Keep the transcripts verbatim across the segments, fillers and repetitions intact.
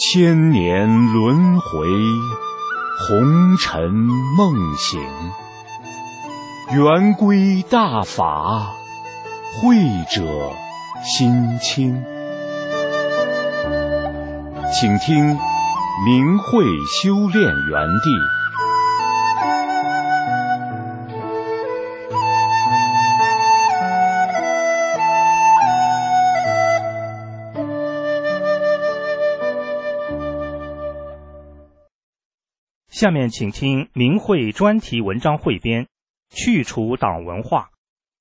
千年轮回，红尘梦醒，圆规大法，慧者心清。请听明慧修炼园地。 下面请听明慧专题文章汇编，去除党文化。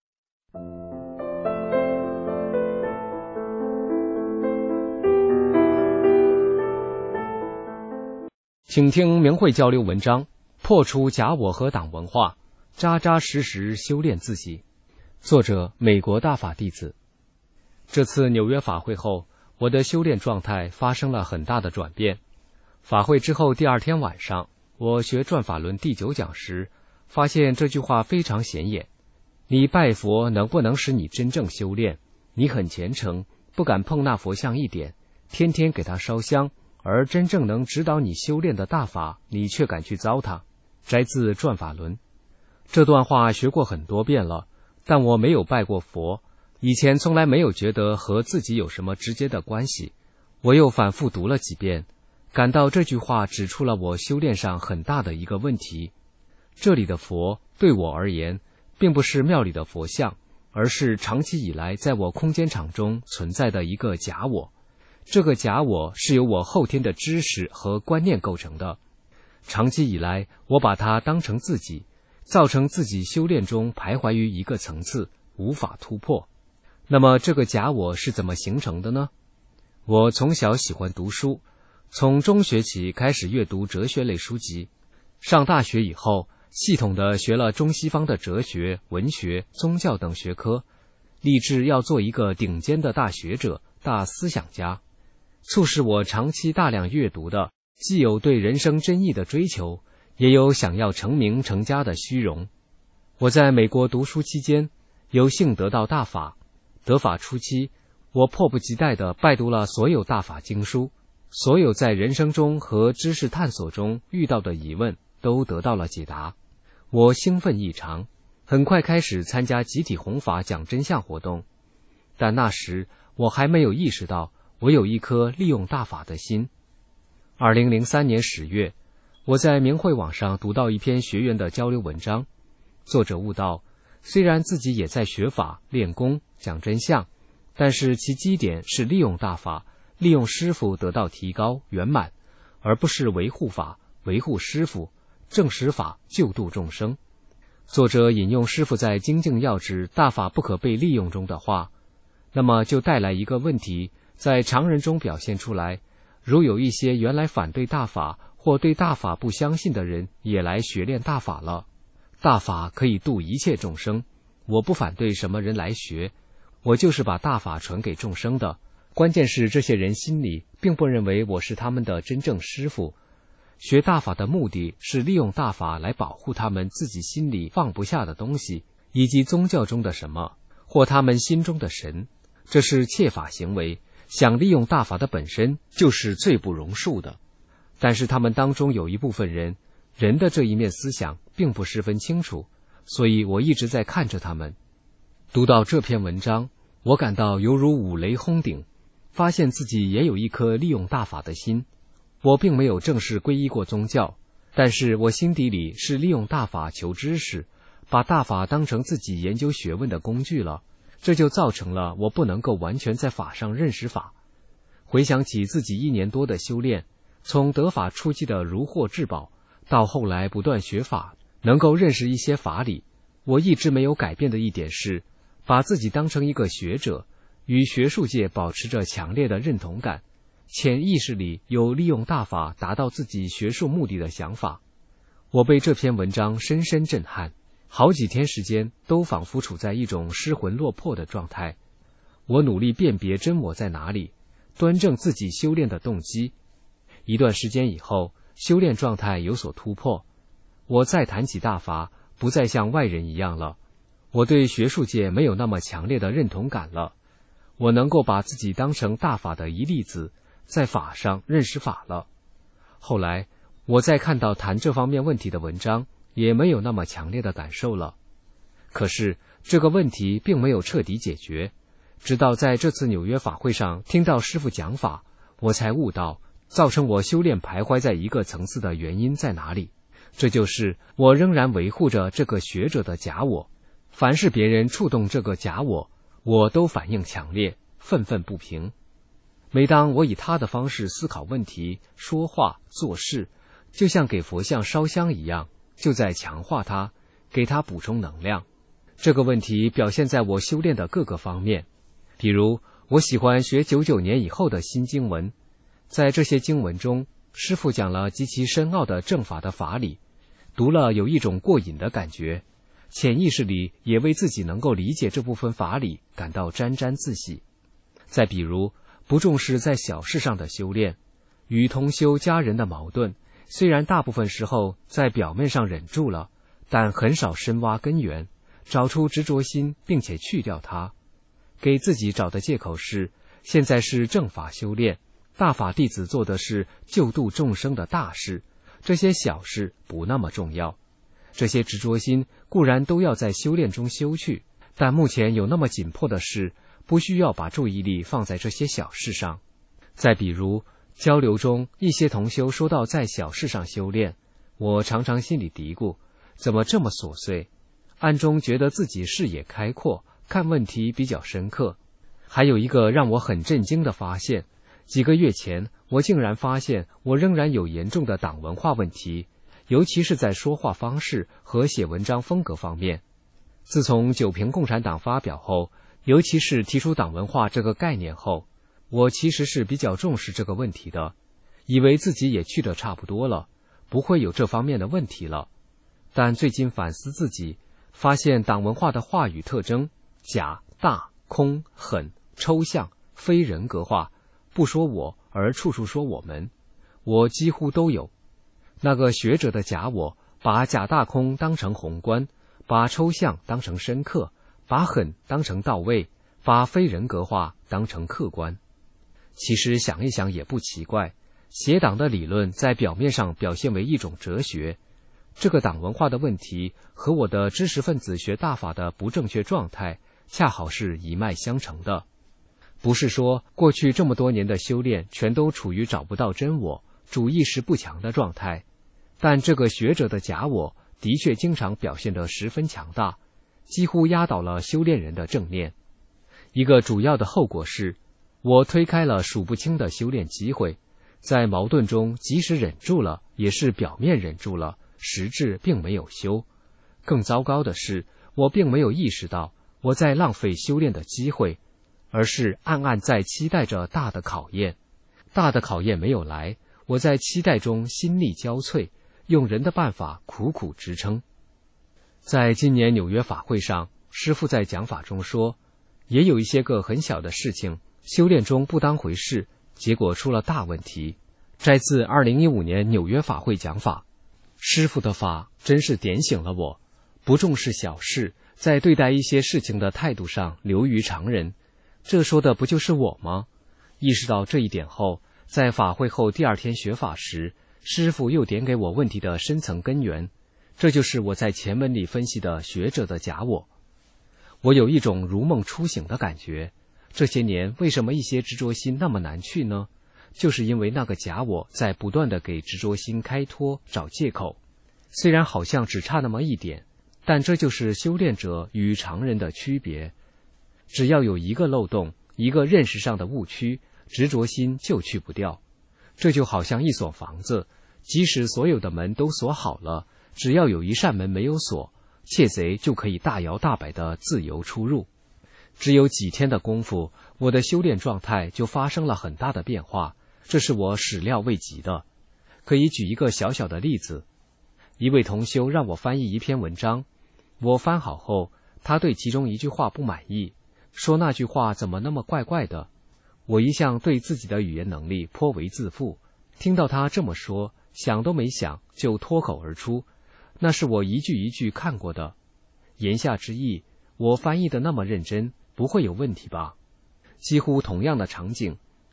请听明慧交流文章，破除假我和党文化，扎扎实实修炼自己。作者：美国大法弟子。这次纽约法会后，我的修炼状态发生了很大的转变。法会之后第二天晚上，我学转法轮第九讲时，发现这句话非常显眼：你拜佛能不能使你真正修炼？你很虔诚，不敢碰那佛像一点，天天给他烧香，而真正能指导你修炼的大法，你却敢去糟蹋。摘自转法轮。这段话学过很多遍了，但我没有拜过佛，以前从来没有觉得和自己有什么直接的关系。我又反复读了几遍，感到这句话指出了我修炼上很大的一个问题。这里的佛对我而言，并不是庙里的佛像，而是长期以来在我空间场中存在的一个假我。这个假我是由我后天的知识和观念构成的。长期以来，我把它当成自己，造成自己修炼中徘徊于一个层次，无法突破。那么这个假我是怎么形成的呢？我从小喜欢读书，从中学起开始阅读哲学类书籍，上大学以后系统地学了中西方的哲学、文学、宗教等学科，立志要做一个顶尖的大学者、大思想家。促使我长期大量阅读的，既有对人生真意的追求，也有想要成名成家的虚荣。我在美国读书期间，有幸得到大法。得法初期，我迫不及待地拜读了所有大法经书，所有在人生中和知识探索中遇到的疑问都得到了解答。我兴奋异常，很快开始参加集体弘法讲真相活动。但那时我还没有意识到我有一颗利用大法的心。二零零三年十月，我在明慧网上读到一篇学员的交流文章，作者悟道，虽然自己也在学法、练功、讲真相，但是其基点是利用大法，利用师父得到提高圆满，而不是维护法、维护师父、正实法、救度众生。作者引用师父在精进要旨大法不可被利用中的话，那么就带来一个问题，在常人中表现出来。如有一些原来反对大法或对大法不相信的人也来学练大法了，大法可以度一切众生，我不反对什么人来学，我就是把大法传给众生的。关键是这些人心里并不认为我是他们的真正师父。学大法的目的是利用大法来保护他们自己心里放不下的东西，以及宗教中的什么或他们心中的神，这是窃法行为。想利用大法的本身就是罪不容恕的，但是他们当中有一部分人，人的这一面思想并不十分清楚，所以我一直在看着他们。读到这篇文章，我感到犹如五雷轰顶，发现自己也有一颗利用大法的心。我并没有正式皈依过宗教，但是我心底里是利用大法求知识，把大法当成自己研究学问的工具了。这就造成了我不能够完全在法上认识法。回想起自己一年多的修炼，从得法初期的如获至宝，到后来不断学法，能够认识一些法理，我一直没有改变的一点是，把自己当成一个学者，与学术界保持着强烈的认同感，潜意识里有利用大法达到自己学术目的的想法。我被这篇文章深深震撼。好几天时间都仿佛处在一种失魂落魄的状态。我努力辨别真我在哪里，端正自己修炼的动机。一段时间以后，修炼状态有所突破，我再谈起大法，不再像外人一样了。我对学术界没有那么强烈的认同感了。我能够把自己当成大法的一粒子， 在法上认识法了。后来我再看到谈这方面问题的文章，也没有那么强烈的感受了。可是这个问题并没有彻底解决，直到在这次纽约法会上听到师父讲法，我才悟到造成我修炼徘徊在一个层次的原因在哪里。这就是我仍然维护着这个学者的假我，凡是别人触动这个假我，我都反应强烈，愤愤不平。每当我以他的方式思考问题、说话、做事，就像给佛像烧香一样，就在强化它，给它补充能量。这个问题表现在我修炼的各个方面，比如我喜欢学九九年以后的新经文，在这些经文中，师父讲了极其深奥的正法的法理，读了有一种过瘾的感觉，潜意识里也为自己能够理解这部分法理感到沾沾自喜。再比如不重视在小事上的修炼，与同修家人的矛盾，虽然大部分时候在表面上忍住了，但很少深挖根源，找出执着心并且去掉它。给自己找的借口是，现在是正法修炼，大法弟子做的是救度众生的大事，这些小事不那么重要。这些执着心固然都要在修炼中修去，但目前有那么紧迫的事，不需要把注意力放在这些小事上。再比如交流中一些同修说到在小事上修炼，我常常心里嘀咕，怎么这么琐碎，暗中觉得自己视野开阔，看问题比较深刻。还有一个让我很震惊的发现，几个月前我竟然发现我仍然有严重的党文化问题，尤其是在说话方式和写文章风格方面。自从九评共产党发表后，尤其是提出党文化这个概念后，我其实是比较重视这个问题的，以为自己也去得差不多了，不会有这方面的问题了。但最近反思自己，发现党文化的话语特征假、大、空、狠、抽象、非人格化，不说我而处处说我们，我几乎都有。那个学者的假我把假大空当成宏观，把抽象当成深刻，把狠当成到位，把非人格化当成客观。其实想一想也不奇怪，邪党的理论在表面上表现为一种哲学，这个党文化的问题和我的知识分子学大法的不正确状态恰好是一脉相承的。不是说过去这么多年的修炼全都处于找不到真我、主意识不强的状态，但这个学者的假我的确经常表现得十分强大，几乎压倒了修炼人的正念。一个主要的后果是，我推开了数不清的修炼机会，在矛盾中即使忍住了，也是表面忍住了，实质并没有修。更糟糕的是，我并没有意识到我在浪费修炼的机会，而是暗暗在期待着大的考验。大的考验没有来，我在期待中心力交瘁，用人的办法苦苦支撑。在今年纽约法会上，师父在讲法中说，也有一些个很小的事情，修炼中不当回事，结果出了大问题。摘自二零一五年纽约法会讲法。师父的法真是点醒了我，不重视小事，在对待一些事情的态度上流于常人，这说的不就是我吗？意识到这一点后，在法会后第二天学法时，师父又点给我问题的深层根源，这就是我在前文里分析的学者的假我。我有一种如梦初醒的感觉，这些年为什么一些执着心那么难去呢？就是因为那个假我在不断地给执着心开脱找借口，虽然好像只差那么一点，但这就是修炼者与常人的区别。只要有一个漏洞，一个认识上的误区，执着心就去不掉。这就好像一所房子，即使所有的门都锁好了，只要有一扇门没有锁，窃贼就可以大摇大摆地自由出入。只有几天的功夫，我的修炼状态就发生了很大的变化，这是我始料未及的。可以举一个小小的例子，一位同修让我翻译一篇文章，我翻好后，他对其中一句话不满意，说那句话怎么那么怪怪的。我一向对自己的语言能力颇为自负，听到他这么说，想都没想就脱口而出，那是我一句一句看过的。言下之意，我翻译的那么认真，不会有问题吧？几乎同样的场景，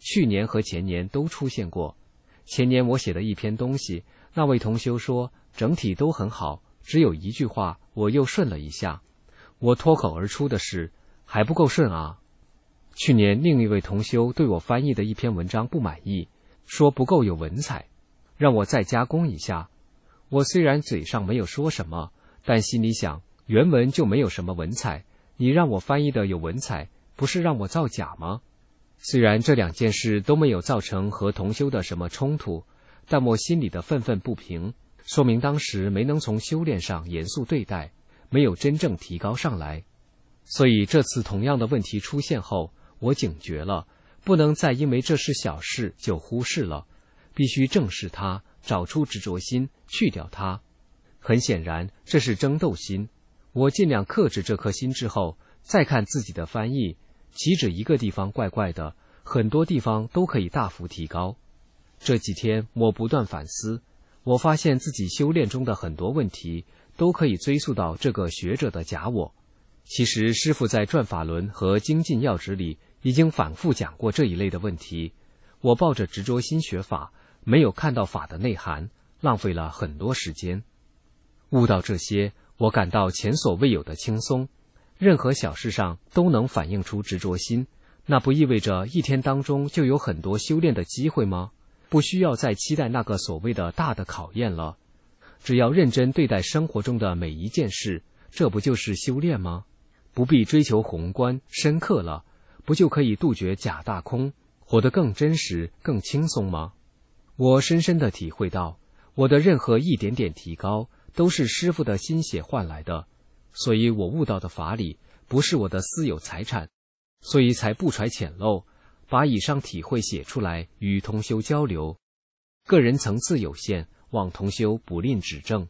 去年和前年都出现过。前年我写的一篇东西，那位同修说整体都很好，只有一句话我又顺了一下，我脱口而出的是还不够顺啊。去年另一位同修对我翻译的一篇文章不满意，说不够有文采，让我再加工一下。我虽然嘴上没有说什么，但心里想，原文就没有什么文采，你让我翻译的有文采，不是让我造假吗？虽然这两件事都没有造成和同修的什么冲突，但我心里的愤愤不平，说明当时没能从修炼上严肃对待，没有真正提高上来。所以这次同样的问题出现后，我警觉了，不能再因为这是小事就忽视了，必须正视它，找出执着心，去掉它。很显然，这是争斗心。我尽量克制这颗心之后，再看自己的翻译，岂止一个地方怪怪的，很多地方都可以大幅提高。这几天我不断反思，我发现自己修炼中的很多问题都可以追溯到这个学者的假我。其实师父在《转法轮》和《精进要旨》里已经反复讲过这一类的问题，我抱着执着心学法，没有看到法的内涵，浪费了很多时间。悟到这些，我感到前所未有的轻松。任何小事上都能反映出执着心，那不意味着一天当中就有很多修炼的机会吗？不需要再期待那个所谓的大的考验了。只要认真对待生活中的每一件事，这不就是修炼吗？不必追求宏观深刻了，不就可以杜绝假大空，活得更真实更轻松吗？我深深地体会到，我的任何一点点提高都是师父的心血换来的，所以我悟到的法理不是我的私有财产，所以才不揣浅漏，把以上体会写出来与同修交流。个人层次有限，望同修不吝指正。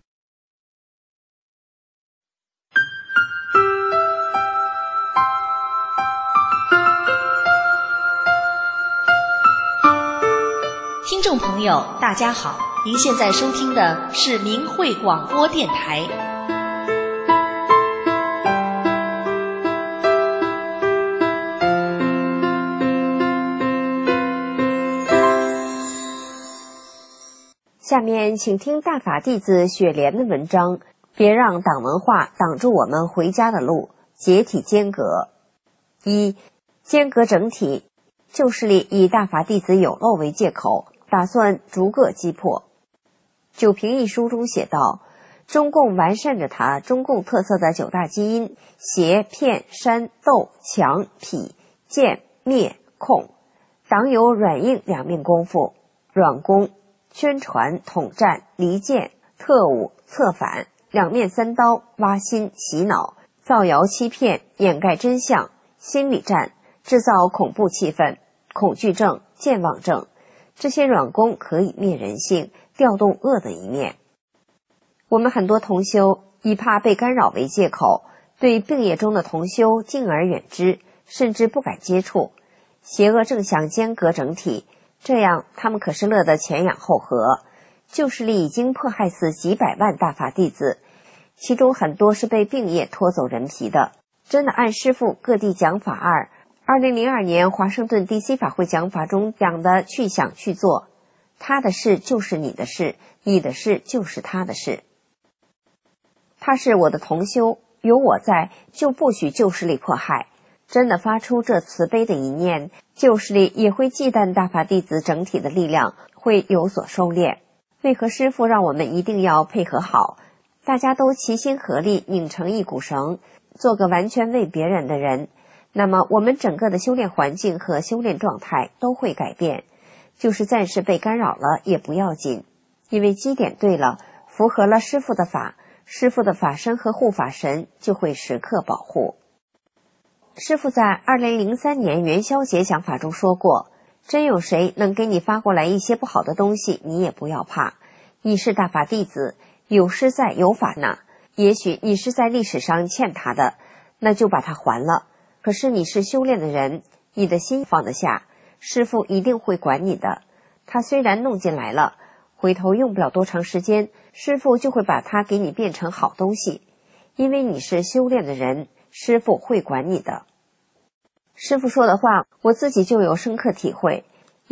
听众朋友大家好，您现在收听的是明慧广播电台。 下面请听大法弟子雪莲的文章，别让党文化挡住我们回家的路，解体间隔。一、间隔整体。旧势力以大法弟子有漏为借口，打算逐个击破。九评一书中写道，中共完善着它中共特色的九大基因：邪、骗、煽、斗、强、痞、贱、灭、控。党有软硬两面功夫，软攻宣传、统战、离间、特务、策反，两面三刀，挖心、洗脑、造谣欺骗、掩盖真相，心理战，制造恐怖气氛，恐惧症、健忘症。这些软功可以灭人性，调动恶的一面。我们很多同修以怕被干扰为借口，对病业中的同修敬而远之，甚至不敢接触。邪恶正想间隔整体，这样他们可是乐得前仰后合。旧势力已经迫害死几百万大法弟子，其中很多是被病业拖走人皮的。真的按师父各地讲法二二零零二年华盛顿 D C 法会讲法中讲的去想去做，他的事就是你的事，你的事就是他的事。他是我的同修，有我在，就不许旧势力迫害。真的发出这慈悲的一念，旧势力也会忌惮大法弟子整体的力量，会有所收敛。为何师父让我们一定要配合好，大家都齐心合力拧成一股绳，做个完全为别人的人，那么我们整个的修炼环境和修炼状态都会改变。就是暂时被干扰了也不要紧，因为基点对了，符合了师父的法，师父的法身和护法神就会时刻保护。师父在二零零三年元宵节讲法中说过，真有谁能给你发过来一些不好的东西，你也不要怕。你是大法弟子，有师在有法呢，也许你是在历史上欠他的，那就把它还了。可是你是修炼的人，你的心放得下，师父一定会管你的。他虽然弄进来了，回头用不了多长时间，师父就会把它给你变成好东西。因为你是修炼的人，师父会管你的。师父说的话，我自己就有深刻体会。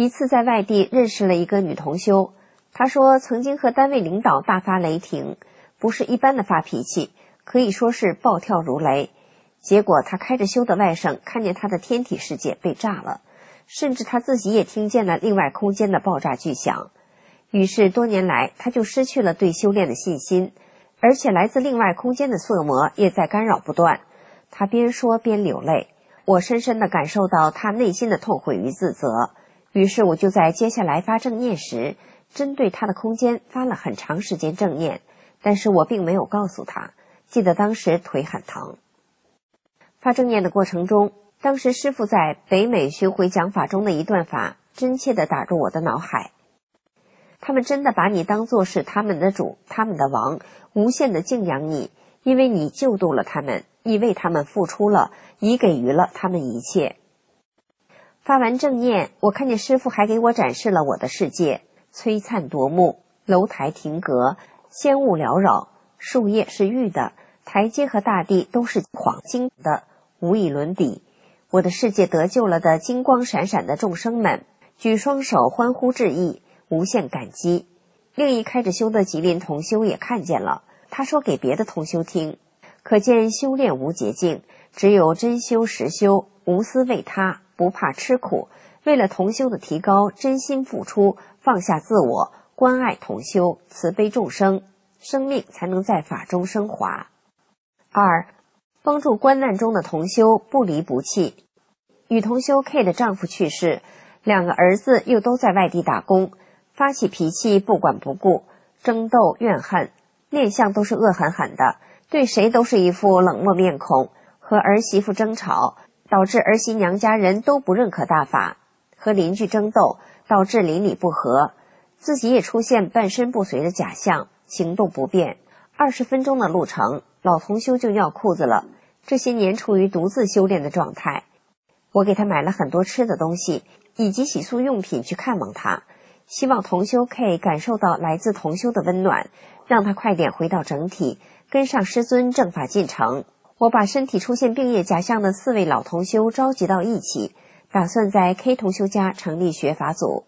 一次在外地认识了一个女同修，她说曾经和单位领导大发雷霆，不是一般的发脾气，可以说是暴跳如雷。结果她开着修的外甥看见她的天体世界被炸了，甚至她自己也听见了另外空间的爆炸巨响。于是多年来她就失去了对修炼的信心，而且来自另外空间的色魔也在干扰不断。她边说边流泪，我深深地感受到她内心的痛悔与自责。于是我就在接下来发正念时，针对她的空间发了很长时间正念，但是我并没有告诉她，记得当时腿很疼。发正念的过程中，当时师父在北美巡回讲法中的一段法真切地打入我的脑海。他们真的把你当作是他们的主，他们的王，无限地敬仰你，因为你救度了他们，你为他们付出了，已给予了他们一切。发完正念，我看见师父还给我展示了我的世界，璀璨夺目，楼台亭阁，仙雾缭绕，树叶是玉的，台阶和大地都是黄金的，无以伦比。我的世界得救了的金光闪闪的众生们，举双手欢呼致意，无限感激。另一开着修的吉林同修也看见了，他说给别的同修听，可见修炼无捷径，只有真修实修，无私为他，不怕吃苦，为了同修的提高，真心付出，放下自我，关爱同修，慈悲众生，生命才能在法中升华。二，帮助关难中的同修不离不弃。女同修 K 的丈夫去世，两个儿子又都在外地打工，发起脾气不管不顾，争斗怨恨，面相都是恶狠狠的，对谁都是一副冷漠面孔，和儿媳妇争吵，导致儿媳娘家人都不认可大法，和邻居争斗，导致邻里不和，自己也出现半身不遂的假象，行动不便。二十分钟的路程，老同修就尿裤子了。这些年处于独自修炼的状态，我给他买了很多吃的东西以及洗漱用品去看望他，希望同修 K 感受到来自同修的温暖，让他快点回到整体，跟上师尊正法进程。我把身体出现病业假象的四位老同修召集到一起，打算在 K 同修家成立学法组。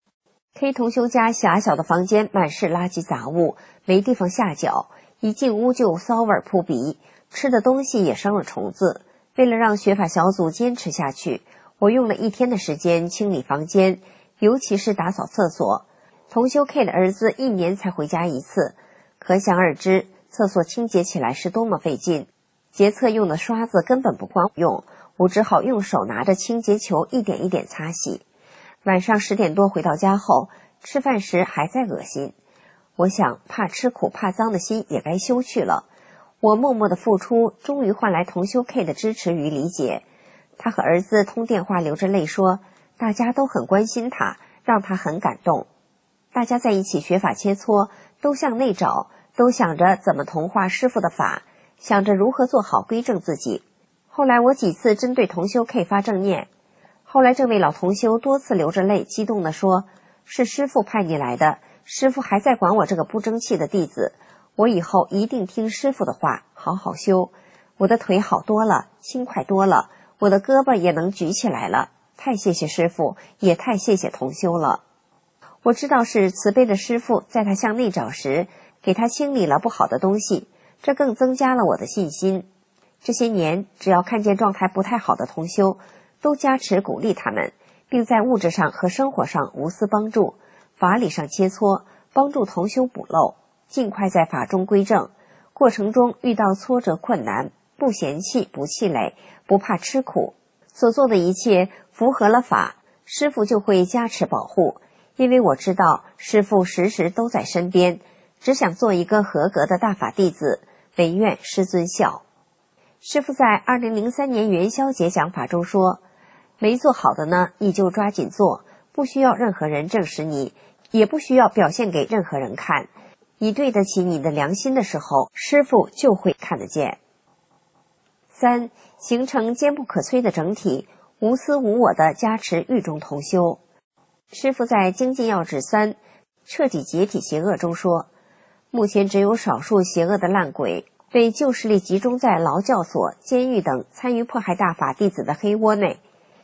K 同修家狭小的房间满是垃圾杂物，没地方下脚，一进屋就骚味扑鼻，吃的东西也生了虫子。为了让学法小组坚持下去，我用了一天的时间清理房间，尤其是打扫厕所。同修 K 的儿子一年才回家一次，可想而知厕所清洁起来是多么费劲。洁厕用的刷子根本不管用，我只好用手拿着清洁球一点一点擦洗。晚上十点多回到家后，吃饭时还在恶心。我想怕吃苦怕脏的心也该修去了。我默默的付出，终于换来同修 K 的支持与理解。他和儿子通电话流着泪说，大家都很关心他，让他很感动。大家在一起学法切磋，都向内找，都想着怎么同化师父的法，想着如何做好归正自己。后来我几次针对同修 K 发正念，后来这位老同修多次流着泪激动地说，是师父派你来的，师父还在管我这个不争气的弟子，我以后一定听师父的话，好好修。我的腿好多了，轻快多了，我的胳膊也能举起来了，太谢谢师父，也太谢谢同修了。我知道是慈悲的师父在他向内找时，给他清理了不好的东西，这更增加了我的信心。这些年，只要看见状态不太好的同修，都加持鼓励他们，并在物质上和生活上无私帮助，法理上切磋，帮助同修补漏，尽快在法中归正。过程中遇到挫折困难，不嫌弃不气馁，不怕吃苦，所做的一切符合了法，师父就会加持保护。因为我知道师父时时都在身边，只想做一个合格的大法弟子，唯愿师尊孝。师父在二零零三年元宵节讲法中说，没做好的呢，你就抓紧做，不需要任何人证实你，也不需要表现给任何人看，你对得起你的良心的时候，师父就会看得见。三、形成坚不可摧的整体，无私无我的加持狱中同修。师父在精进要旨三彻底解体邪恶中说，目前只有少数邪恶的烂鬼被旧势力集中在劳教所、监狱等参与迫害大法弟子的黑窝内，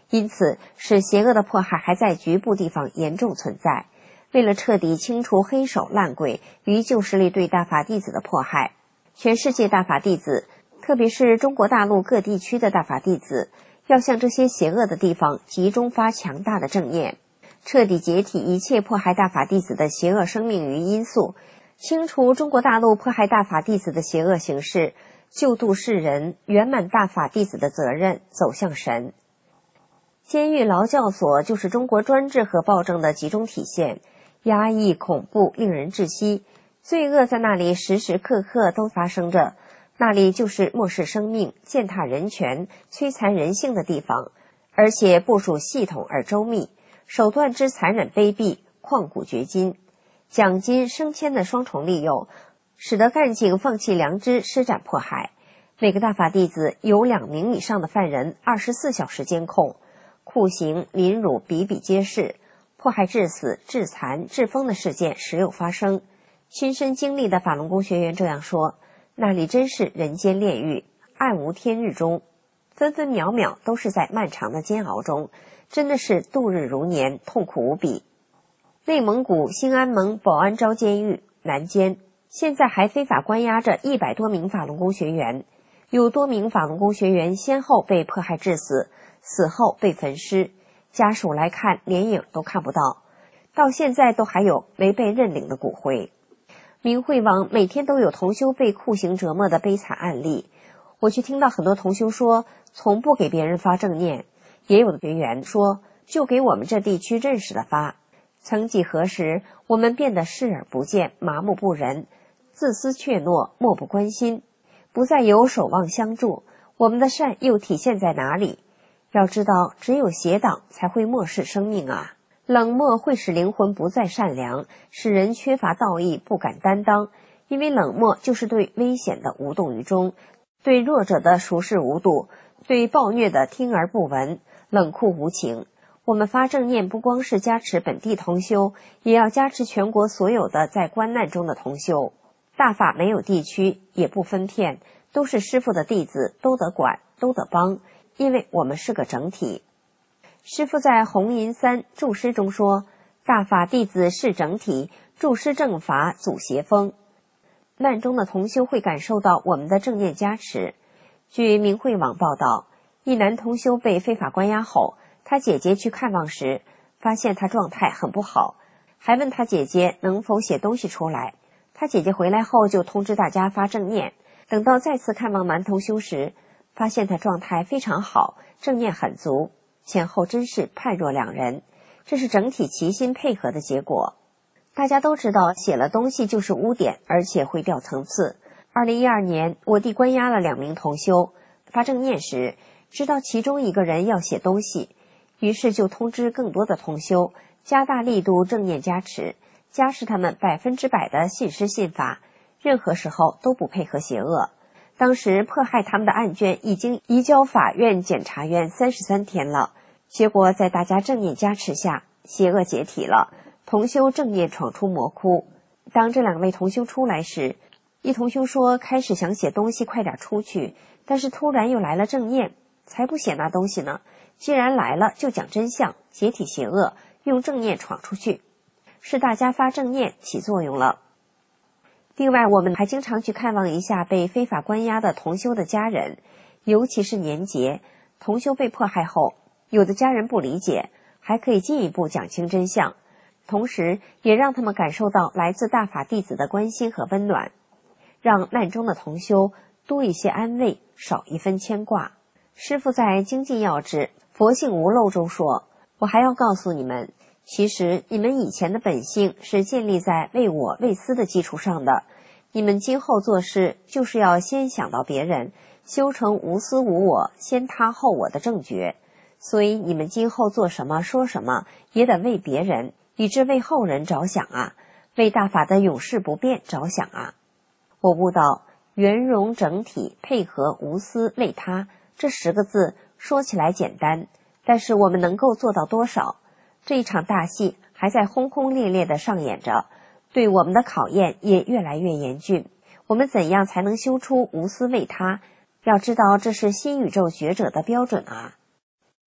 因此使邪恶的迫害还在局部地方严重存在。为了彻底清除黑手烂鬼与旧势力对大法弟子的迫害，全世界大法弟子，特别是中国大陆各地区的大法弟子，要向这些邪恶的地方集中发强大的正念，彻底解体一切迫害大法弟子的邪恶生命与因素，清除中国大陆迫害大法弟子的邪恶形式，救度世人，圆满大法弟子的责任，走向神。监狱劳教所就是中国专制和暴政的集中体现，压抑、恐怖，令人窒息，罪恶在那里时时刻刻都发生着，那里就是漠视生命、践踏人权、摧残人性的地方，而且部署系统而周密，手段之残忍卑鄙，旷古绝今。奖金升迁的双重利诱，使得干警放弃良知，施展迫害。每个大法弟子有两名以上的犯人，二十四小时监控，酷刑、凌辱比比皆是，迫害致死、致残、致疯的事件时有发生。亲身经历的法轮功学员这样说，那里真是人间炼狱，暗无天日中，分分秒秒都是在漫长的煎熬中，真的是度日如年，痛苦无比。内蒙古兴安盟保安昭监狱南监现在还非法关押着一百多名法轮功学员，有多名法轮功学员先后被迫害致死，死后被焚尸，家属来看连影都看不到，到现在都还有没被认领的骨灰。明慧网每天都有同修被酷刑折磨的悲惨案例，我却听到很多同修说从不给别人发正念，也有的学员说就给我们这地区认识的发。曾几何时，我们变得视而不见，麻木不仁，自私怯懦，漠不关心，不再有守望相助，我们的善又体现在哪里？要知道，只有邪党才会漠视生命啊！冷漠会使灵魂不再善良，使人缺乏道义，不敢担当，因为冷漠就是对危险的无动于衷，对弱者的熟视无睹，对暴虐的听而不闻，冷酷无情。我们发正念不光是加持本地同修，也要加持全国所有的在关难中的同修。大法没有地区，也不分片，都是师父的弟子，都得管，都得帮，因为我们是个整体。师父在红银三注释中说，大法弟子是整体，注施正法，阻邪风。难中的同修会感受到我们的正念加持。据明慧网报道，一男同修被非法关押后，他姐姐去看望时，发现他状态很不好，还问他姐姐能否写东西出来。他姐姐回来后就通知大家发正念，等到再次看望男同修时，发现他状态非常好，正念很足，前后真是判若两人，这是整体齐心配合的结果。大家都知道写了东西就是污点，而且会掉层次。二零一二年，我弟关押了两名同修，发正念时知道其中一个人要写东西，于是就通知更多的同修，加大力度正念加持，加持他们百分之百的信师信法，任何时候都不配合邪恶。当时迫害他们的案卷已经移交法院检察院三十三天了，结果在大家正念加持下，邪恶解体了，同修正念闯出魔窟。当这两位同修出来时，一同修说开始想写东西快点出去，但是突然又来了正念，才不写那东西呢，既然来了就讲真相，解体邪恶，用正念闯出去。是大家发正念起作用了。另外，我们还经常去看望一下被非法关押的同修的家人，尤其是年节，同修被迫害后，有的家人不理解，还可以进一步讲清真相，同时也让他们感受到来自大法弟子的关心和温暖，让难中的同修多一些安慰，少一分牵挂。师父在《精进要旨佛性无漏》中说，我还要告诉你们，其实你们以前的本性是建立在为我为私的基础上的，你们今后做事就是要先想到别人，修成无私无我，先他后我的正觉。所以你们今后做什么说什么也得为别人，以致为后人着想啊，为大法的永世不变着想啊。我悟到圆融整体配合无私为他这十个字说起来简单，但是我们能够做到多少？这一场大戏还在轰轰烈烈地上演着，对我们的考验也越来越严峻。我们怎样才能修出无私为他？要知道这是新宇宙觉者的标准啊。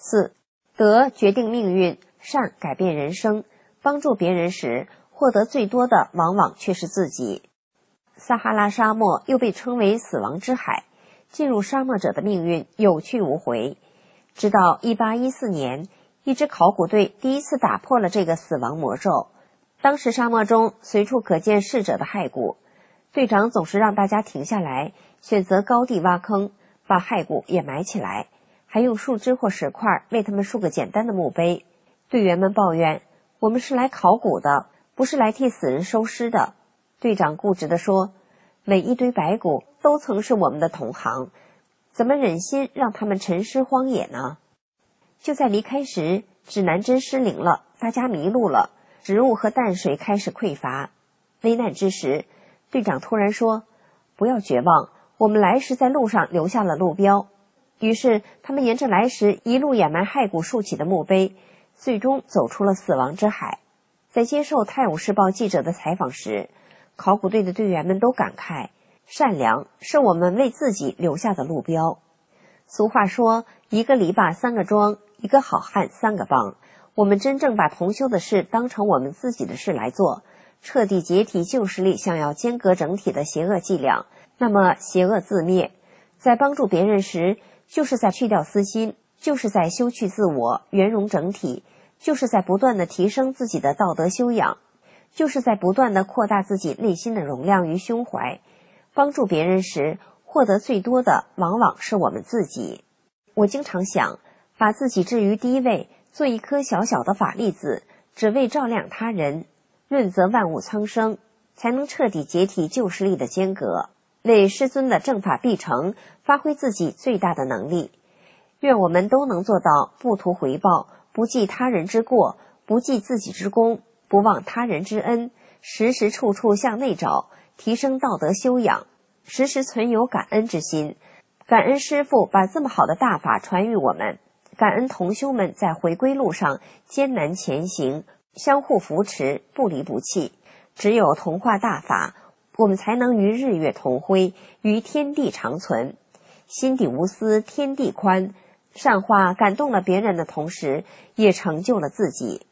四、德决定命运，善改变人生，帮助别人时，获得最多的往往却是自己。撒哈拉沙漠又被称为死亡之海，进入沙漠者的命运有去无回。直到一八一四年，一支考古队第一次打破了这个死亡魔咒。当时沙漠中随处可见逝者的骸骨，队长总是让大家停下来，选择高地挖坑，把骸骨掩埋起来，还用树枝或石块为他们竖个简单的墓碑。队员们抱怨，我们是来考古的，不是来替死人收尸的。队长固执地说，每一堆白骨都曾是我们的同行，怎么忍心让他们沉尸荒野呢？就在离开时，指南针失灵了，大家迷路了，食物和淡水开始匮乏。危难之时，队长突然说，不要绝望，我们来时在路上留下了路标。于是他们沿着来时一路掩埋骸骨竖起的墓碑，最终走出了死亡之海。在接受《泰晤士报》记者的采访时，考古队的队员们都感慨，善良是我们为自己留下的路标。俗话说，一个篱笆三个桩，一个好汉三个帮。我们真正把同修的事当成我们自己的事来做，彻底解体旧势力想要间隔整体的邪恶伎俩，那么邪恶自灭。在帮助别人时，就是在去掉私心，就是在修去自我，圆融整体，就是在不断地提升自己的道德修养，就是在不断地扩大自己内心的容量与胸怀。帮助别人时，获得最多的往往是我们自己。我经常想，把自己置于第一位，做一颗小小的法粒子，只为照亮他人，润泽万物苍生，才能彻底解体旧势力的间隔，为师尊的正法必成发挥自己最大的能力。愿我们都能做到不图回报，不计他人之过，不计自己之功，不忘他人之恩，时时处处向内找，提升道德修养，时时存有感恩之心。感恩师父把这么好的大法传于我们，感恩同修们在回归路上艰难前行，相互扶持，不离不弃。只有同化大法，我们才能与日月同辉，与天地长存。心底无私，天地宽，善化感动了别人的同时，也成就了自己。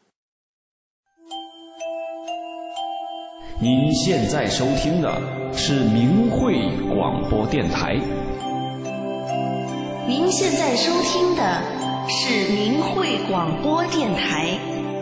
您现在收听的是明慧广播电台。 您现在收听的是明慧广播电台。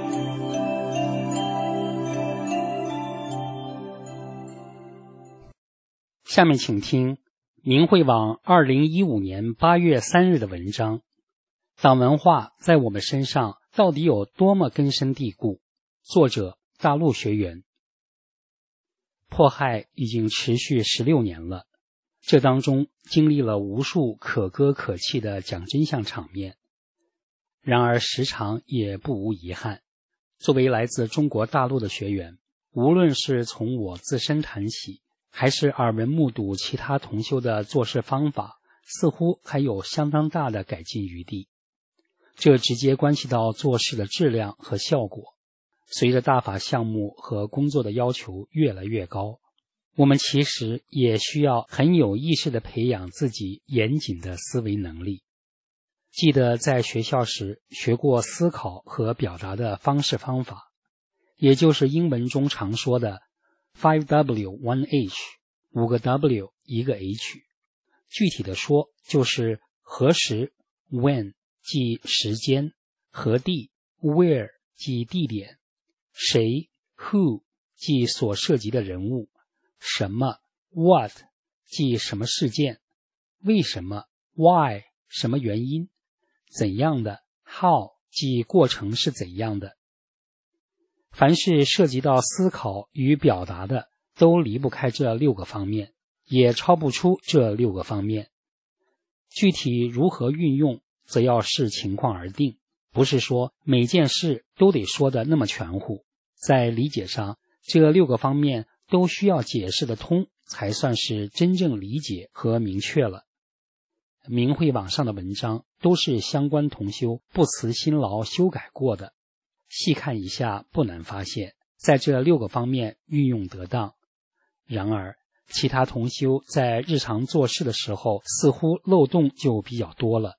下面请听明慧网二零一五年八月三日的文章，党文化在我们身上到底有多么根深蒂固？作者大陆学员。迫害已经持续十六年了，这当中经历了无数可歌可泣的讲真相场面，然而时常也不无遗憾。作为来自中国大陆的学员，无论是从我自身谈起，还是耳闻目睹其他同修的做事方法，似乎还有相当大的改进余地。这直接关系到做事的质量和效果。随着大法项目和工作的要求越来越高，我们其实也需要很有意识地培养自己严谨的思维能力。记得在学校时学过思考和表达的方式方法，也就是英文中常说的 five W one H， 五个 W 一个 H。 具体的说，就是何时 when 即时间，何地 where 即地点，谁 who 即所涉及的人物，什么 what 即什么事件，为什么 why 什么原因，怎样的 how 即过程是怎样的。凡是涉及到思考与表达的，都离不开这六个方面，也超不出这六个方面。具体如何运用，则要视情况而定，不是说每件事都得说的那么全乎。在理解上，这六个方面都需要解释得通，才算是真正理解和明确了。明慧网上的文章都是相关同修不辞辛劳修改过的，细看一下不难发现，在这六个方面运用得当。然而其他同修在日常做事的时候似乎漏洞就比较多了。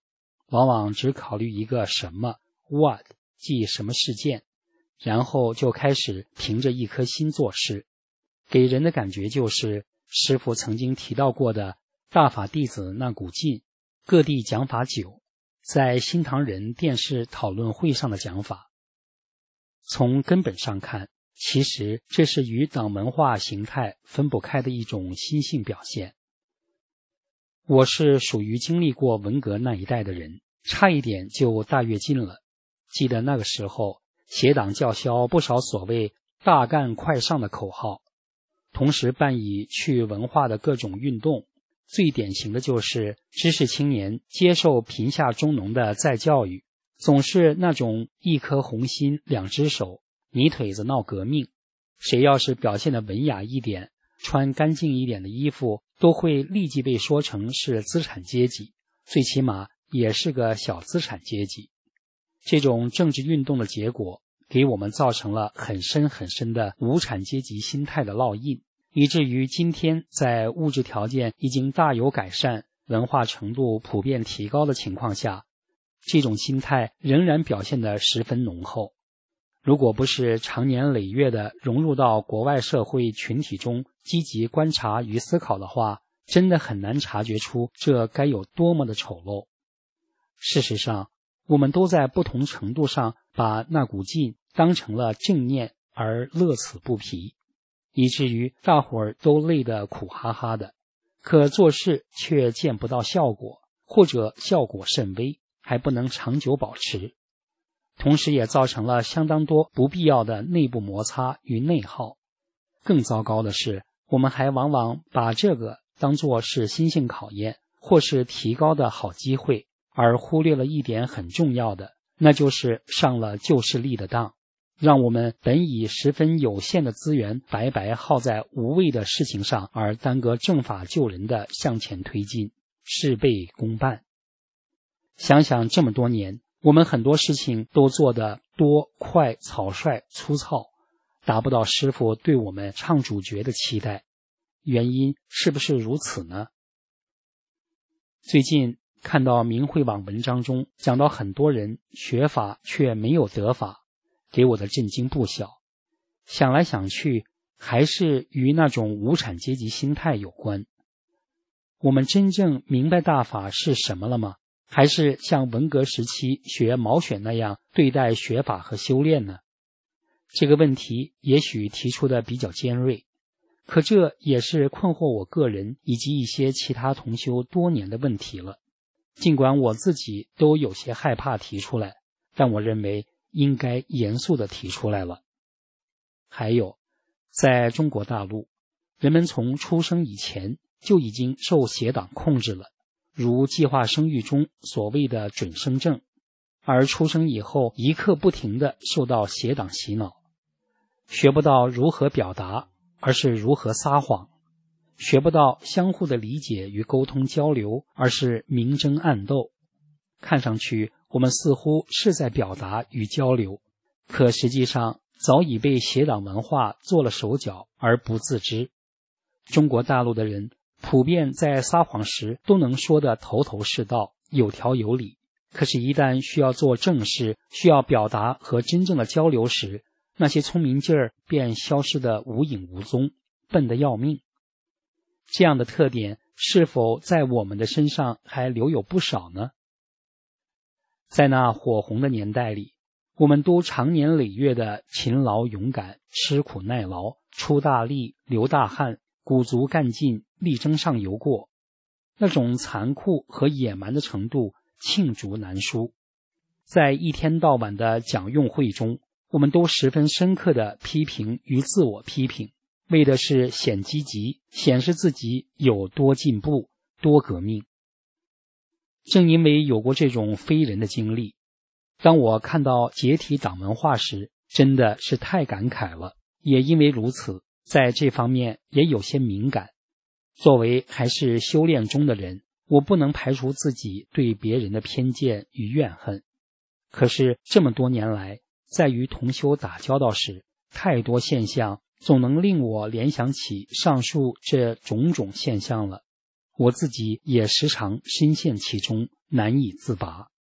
往往只考虑一个什么 what 即什么事件，然后就开始凭着一颗心做事，给人的感觉就是师父曾经提到过的大法弟子那股劲，各地讲法九，在新唐人电视讨论会上的讲法。从根本上看，其实这是与党文化形态分不开的一种心性表现。我是属于经历过文革那一代的人，差一点就大跃进了。记得那个时候，协党叫嚣不少所谓大干快上的口号，同时办以去文化的各种运动，最典型的就是知识青年接受贫下中农的再教育，总是那种一颗红心两只手，泥腿子闹革命，谁要是表现得文雅一点，穿干净一点的衣服，都会立即被说成是资产阶级，最起码也是个小资产阶级。这种政治运动的结果，给我们造成了很深很深的无产阶级心态的烙印，以至于今天在物质条件已经大有改善，文化程度普遍提高的情况下，这种心态仍然表现得十分浓厚。如果不是长年累月地融入到国外社会群体中，积极观察与思考的话，真的很难察觉出这该有多么的丑陋。事实上，我们都在不同程度上把那股劲当成了正念而乐此不疲，以至于大伙儿都累得苦哈哈的，可做事却见不到效果，或者效果甚微，还不能长久保持。同时也造成了相当多不必要的内部摩擦与内耗。更糟糕的是，我们还往往把这个当作是心性考验或是提高的好机会，而忽略了一点很重要的，那就是上了旧势力的当，让我们本以十分有限的资源白白耗在无谓的事情上，而耽搁正法救人的向前推进，事倍功半。想想这么多年，我们很多事情都做得多、快、草率、粗糙，达不到师父对我们唱主角的期待，原因是不是如此呢？最近看到明慧网文章中讲到很多人学法却没有得法，给我的震惊不小。想来想去，还是与那种无产阶级心态有关。我们真正明白大法是什么了吗？还是像文革时期学毛选那样对待学法和修炼呢？这个问题也许提出的比较尖锐，可这也是困惑我个人以及一些其他同修多年的问题了。尽管我自己都有些害怕提出来，但我认为应该严肃地提出来了。还有，在中国大陆，人们从出生以前就已经受邪党控制了，如计划生育中所谓的准生证，而出生以后一刻不停地受到邪党洗脑，学不到如何表达，而是如何撒谎，学不到相互的理解与沟通交流，而是明争暗斗。看上去我们似乎是在表达与交流，可实际上早已被邪党文化做了手脚而不自知。中国大陆的人普遍在撒谎时都能说得头头是道，有条有理，可是一旦需要做正事，需要表达和真正的交流时，那些聪明劲儿便消失得无影无踪，笨得要命。这样的特点是否在我们的身上还留有不少呢？在那火红的年代里，我们都长年累月的勤劳勇敢，吃苦耐劳，出大力，流大汗，鼓足干劲，力争上游过，那种残酷和野蛮的程度罄竹难书。在一天到晚的讲用会中，我们都十分深刻的批评与自我批评，为的是显积极，显示自己有多进步，多革命。正因为有过这种非人的经历，当我看到解体党文化时，真的是太感慨了。也因为如此，在这方面也有些敏感。作为还是修炼中的人，我不能排除自己对别人的偏见与怨恨。可是这么多年来，在与同修打交道时，太多现象总能令我联想起上述这种种现象了。我自己也时常深陷其中，难以自拔。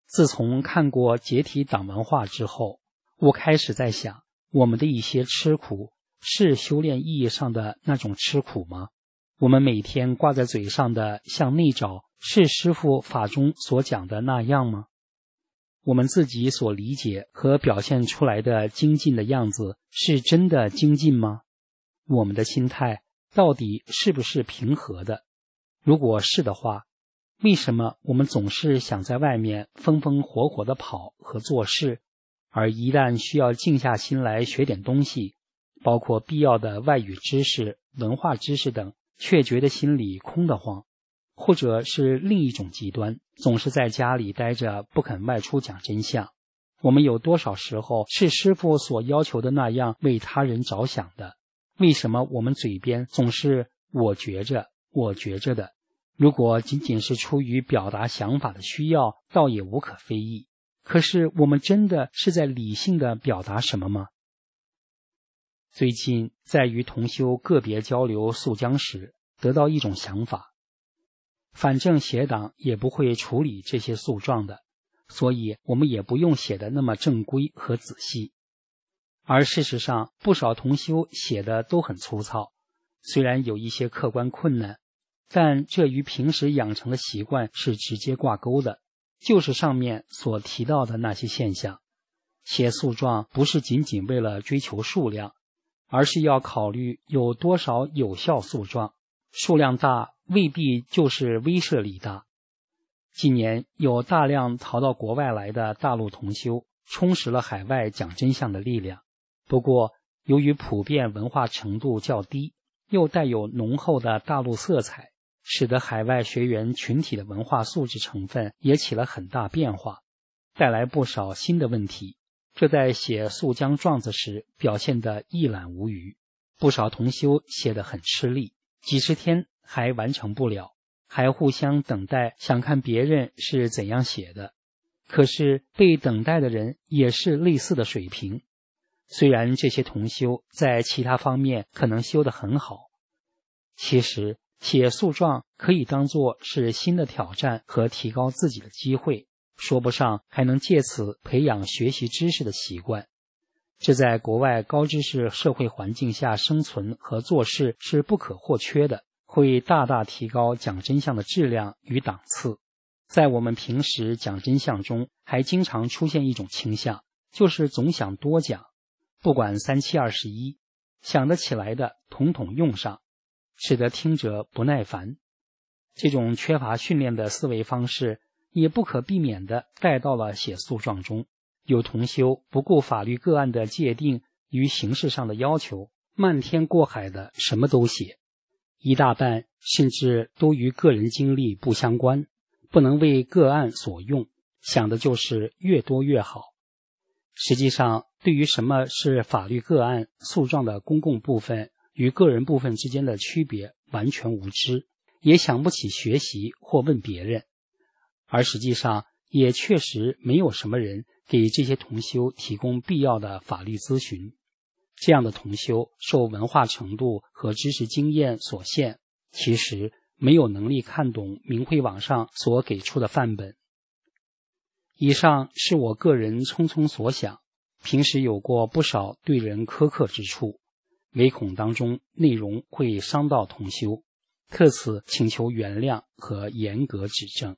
自从看过解体党文化之后，我开始在想，我们的一些吃苦是修炼意义上的那种吃苦吗？我们每天挂在嘴上的向内找，是师父法中所讲的那样吗？我们自己所理解和表现出来的精进的样子，是真的精进吗？我们的心态到底是不是平和的？如果是的话，为什么我们总是想在外面风风火火地跑和做事，而一旦需要静下心来学点东西，包括必要的外语知识、文化知识等，却觉得心里空得慌？或者是另一种极端，总是在家里待着不肯外出讲真相。我们有多少时候是师父所要求的那样为他人着想的？为什么我们嘴边总是我觉着我觉着的？如果仅仅是出于表达想法的需要，倒也无可非议。可是我们真的是在理性的表达什么吗？最近在与同修个别交流诉将时，得到一种想法，反正写党也不会处理这些诉状的，所以我们也不用写的那么正规和仔细。而事实上，不少同修写的都很粗糙，虽然有一些客观困难，但这与平时养成的习惯是直接挂钩的，就是上面所提到的那些现象。写诉状不是仅仅为了追求数量，而是要考虑有多少有效诉状，数量大未必就是威慑力大。近年有大量逃到国外来的大陆同修，充实了海外讲真相的力量。不过由于普遍文化程度较低，又带有浓厚的大陆色彩，使得海外学员群体的文化素质成分也起了很大变化，带来不少新的问题。这在写诉将状子时表现得一览无余，不少同修写得很吃力，几十天还完成不了，还互相等待，想看别人是怎样写的。可是被等待的人也是类似的水平，虽然这些同修在其他方面可能修得很好，其实写诉状可以当作是新的挑战和提高自己的机会，说不上还能借此培养学习知识的习惯。这在国外高知识社会环境下生存和做事是不可或缺的，会大大提高讲真相的质量与档次。在我们平时讲真相中，还经常出现一种倾向，就是总想多讲，不管三七二十一，想得起来的统统用上，使得听者不耐烦。这种缺乏训练的思维方式也不可避免地带到了写诉状中。有同修不顾法律个案的界定与形式上的要求，漫天过海的什么都写，一大半甚至都与个人经历不相关，不能为个案所用，想的就是越多越好。实际上，对于什么是法律个案诉状的公共部分与个人部分之间的区别完全无知，也想不起学习或问别人。而实际上也确实没有什么人给这些同修提供必要的法律咨询。这样的同修受文化程度和知识经验所限，其实没有能力看懂明慧网上所给出的范本。以上是我个人匆匆所想，平时有过不少对人苛刻之处，唯恐当中内容会伤到同修，特此请求原谅和严格指正。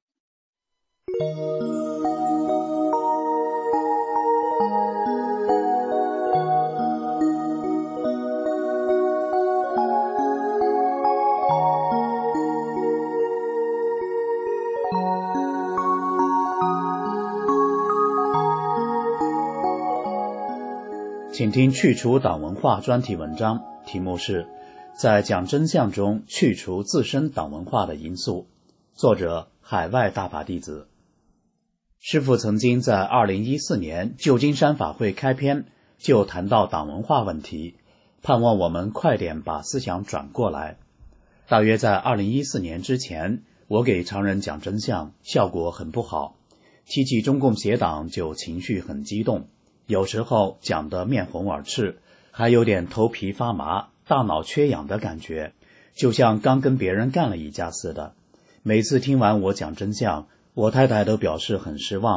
请听去除党文化专题文章，题目是在讲真相中去除自身党文化的因素，作者海外大法弟子。师父曾经在二零一四年旧金山法会开篇就谈到党文化问题，盼望我们快点把思想转过来。大约在二零一四年之前，我给常人讲真相，效果很不好，提起中共邪党就情绪很激动，有时候讲得面红耳赤，还有点头皮发麻，大脑缺氧的感觉，就像刚跟别人干了一架似的。每次听完我讲真相，我太太都表示很失望，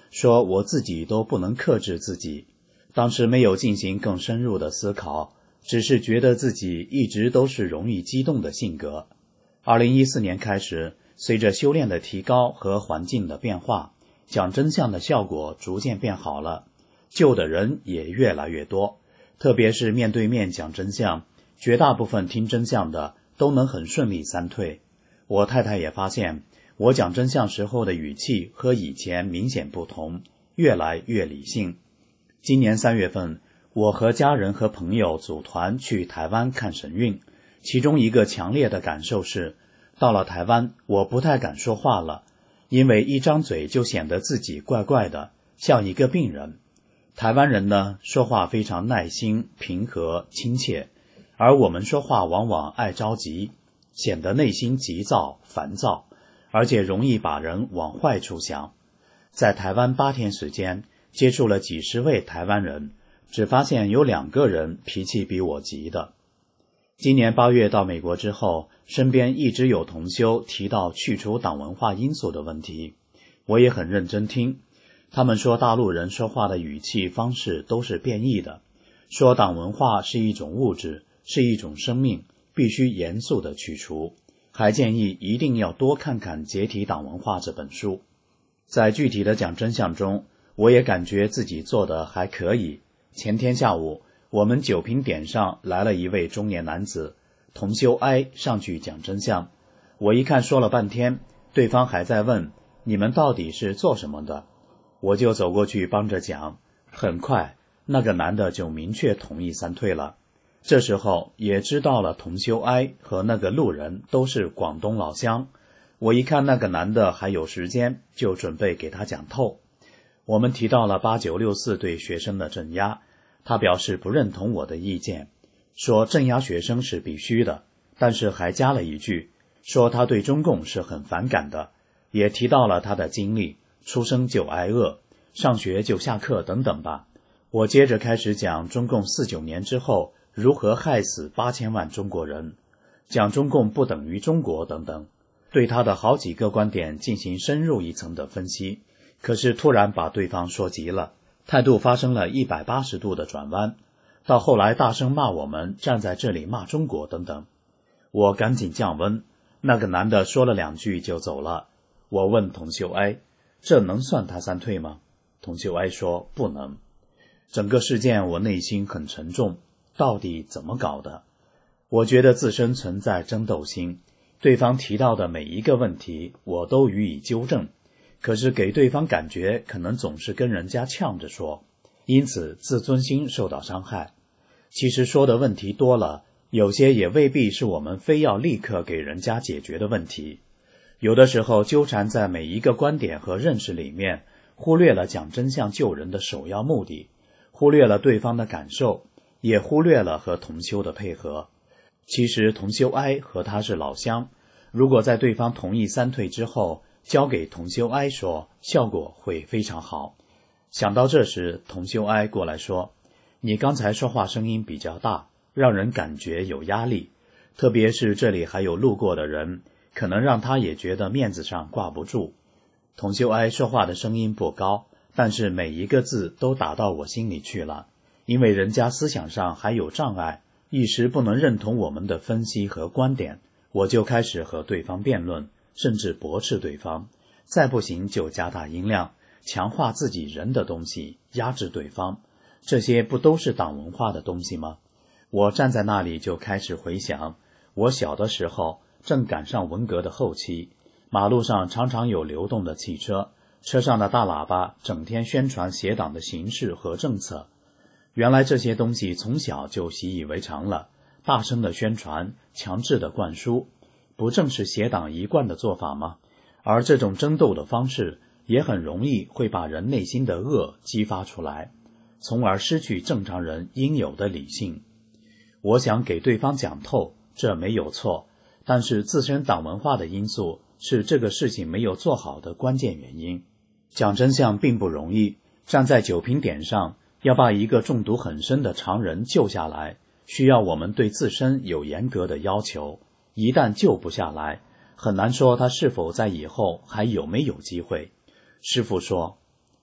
说我自己都不能克制自己。当时没有进行更深入的思考，只是觉得自己一直都是容易激动的性格。二零一四年开始，随着修炼的提高和环境的变化，讲真相的效果逐渐变好了，救的人也越来越多。特别是面对面讲真相，绝大部分听真相的都能很顺利三退。我太太也发现，我讲真相时候的语气和以前明显不同，越来越理性。今年三月份，我和家人和朋友组团去台湾看神韵，其中一个强烈的感受是，到了台湾我不太敢说话了，因为一张嘴就显得自己怪怪的，像一个病人。台湾人呢，说话非常耐心、平和、亲切，而我们说话往往爱着急，显得内心急躁、烦躁，而且容易把人往坏处想。在台湾八天时间，接触了几十位台湾人，只发现有两个人脾气比我急的。今年八月到美国之后，身边一直有同修提到去除党文化因素的问题，我也很认真听。他们说大陆人说话的语气方式都是变异的，说党文化是一种物质，是一种生命，必须严肃地去除，还建议一定要多看看《解体党文化》这本书。在具体的讲真相中，我也感觉自己做得还可以。前天下午，我们九平点上来了一位中年男子，同修哀上去讲真相。我一看说了半天，对方还在问你们到底是做什么的，我就走过去帮着讲。很快那个男的就明确同意三退了。这时候也知道了同修哀和那个路人都是广东老乡，我一看那个男的还有时间，就准备给他讲透。我们提到了八九六四对学生的镇压，他表示不认同我的意见，说镇压学生是必须的，但是还加了一句，说他对中共是很反感的，也提到了他的经历，出生就挨饿，上学就下课等等吧。我接着开始讲中共四九年之后如何害死八千万中国人，讲中共不等于中国等等，对他的好几个观点进行深入一层的分析。可是突然把对方说急了，态度发生了一百八十度的转弯，到后来大声骂我们站在这里骂中国等等。我赶紧降温，那个男的说了两句就走了。我问同修哀，这能算他三退吗？同修哀说不能。整个事件我内心很沉重，到底怎么搞的？我觉得自身存在争斗心，对方提到的每一个问题我都予以纠正，可是给对方感觉可能总是跟人家呛着说，因此自尊心受到伤害。其实说的问题多了，有些也未必是我们非要立刻给人家解决的问题。有的时候纠缠在每一个观点和认识里面，忽略了讲真相救人的首要目的，忽略了对方的感受，也忽略了和同修的配合。其实同修哀和他是老乡，如果在对方同意三退之后交给同修哀说，效果会非常好。想到这时，同修哀过来说，你刚才说话声音比较大，让人感觉有压力，特别是这里还有路过的人，可能让他也觉得面子上挂不住。同修哀说话的声音不高，但是每一个字都打到我心里去了，因为人家思想上还有障碍，一时不能认同我们的分析和观点，我就开始和对方辩论，甚至驳斥对方，再不行就加大音量，强化自己人的东西，压制对方。这些不都是党文化的东西吗？我站在那里就开始回想，我小的时候正赶上文革的后期，马路上常常有流动的汽车，车上的大喇叭整天宣传邪党的形式和政策。原来这些东西从小就习以为常了，大声的宣传，强制的灌输，不正是邪党一贯的做法吗？而这种争斗的方式也很容易会把人内心的恶激发出来，从而失去正常人应有的理性。我想给对方讲透，这没有错，但是自身党文化的因素是这个事情没有做好的关键原因。讲真相并不容易，站在九平点上，要把一个中毒很深的常人救下来，需要我们对自身有严格的要求。一旦救不下来，很难说他是否在以后还有没有机会。师父说，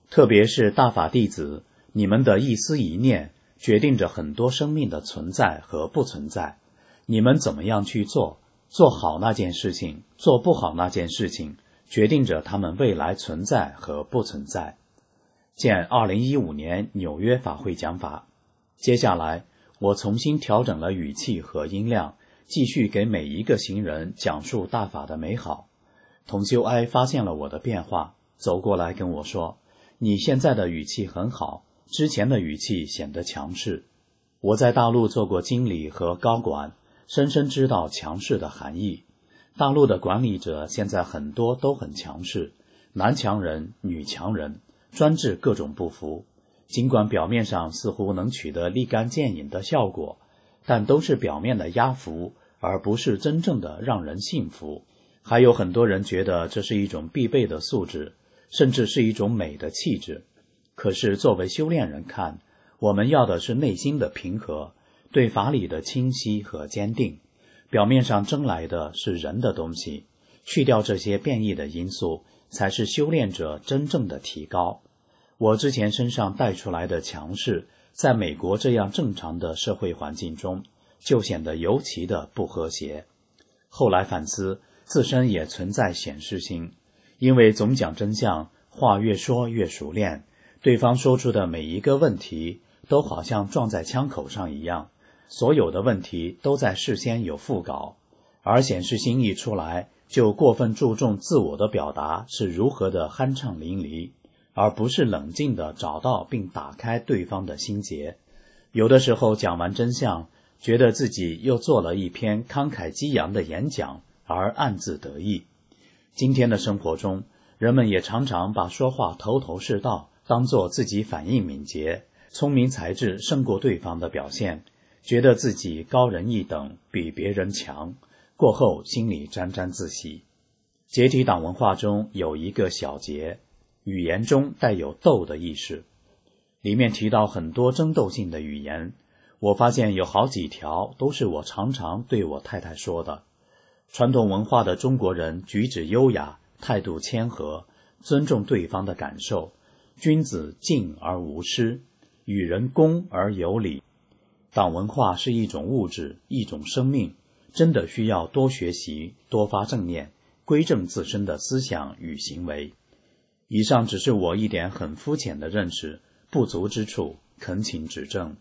特别是大法弟子，你们的一思一念决定着很多生命的存在和不存在。你们怎么样去做，做好那件事情，做不好那件事情，决定着他们未来存在和不存在。见二零一五年纽约法会讲法。接下来我重新调整了语气和音量，继续给每一个行人讲述大法的美好。同修哀发现了我的变化，走过来跟我说，你现在的语气很好，之前的语气显得强势。我在大陆做过经理和高管，深深知道强势的含义。大陆的管理者现在很多都很强势，男强人、女强人，专治各种不服。尽管表面上似乎能取得立竿见影的效果，但都是表面的压服，而不是真正的让人信服。还有很多人觉得这是一种必备的素质，甚至是一种美的气质。可是作为修炼人看，我们要的是内心的平和，对法理的清晰和坚定。表面上争来的是人的东西，去掉这些变异的因素，才是修炼者真正的提高。我之前身上带出来的强势，在美国这样正常的社会环境中，就显得尤其的不和谐。后来反思，自身也存在显示心，因为总讲真相，话越说越熟练，对方说出的每一个问题，都好像撞在枪口上一样，所有的问题都在事先有副稿，而显示心一出来，就过分注重自我的表达是如何的酣畅淋漓，而不是冷静地找到并打开对方的心结。有的时候讲完真相，觉得自己又做了一篇慷慨激昂的演讲，而暗自得意。今天的生活中，人们也常常把说话头头是道当作自己反应敏捷、聪明才智胜过对方的表现，觉得自己高人一等，比别人强，过后心里沾沾自喜。解体党文化中有一个小节，语言中带有斗的意识，里面提到很多争斗性的语言，我发现有好几条都是我常常对我太太说的。传统文化的中国人举止优雅，态度谦和，尊重对方的感受，君子敬而无失，与人恭而有礼。党文化是一种物质，一种生命，真的需要多学习，多发正念，归正自身的思想与行为。以上只是我一点很肤浅的认识，不足之处恳请指正。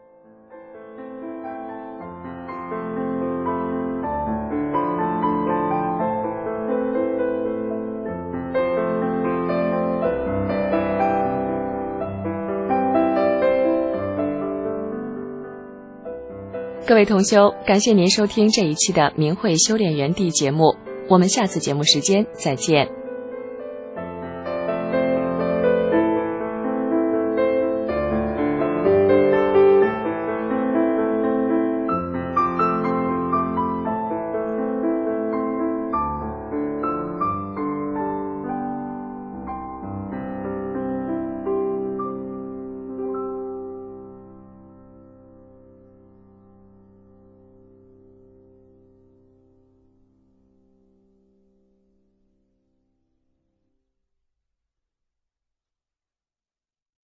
各位同修，感谢您收听这一期的明慧修炼园地节目，我们下次节目时间再见。